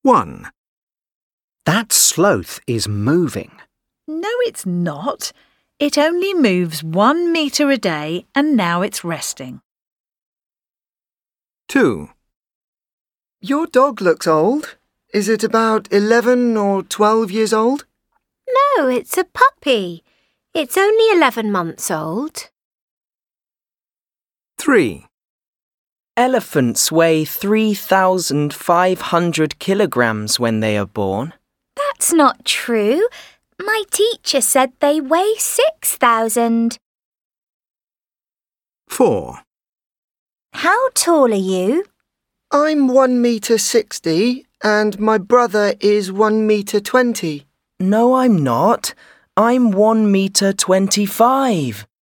1. That sloth is moving. No, it's not. It only moves 1 metre a day and now it's resting. 2. Your dog looks old. Is it about 11 or 12 years old? No, it's a puppy. It's only 11 months old. 3. Elephants weigh 3,500 kilograms when they are born. That's not true. My teacher said they weigh 6,000. 4. How tall are you? I'm 1 metre 60 and my brother is 1 metre 20. No, I'm not. I'm 1 metre 25.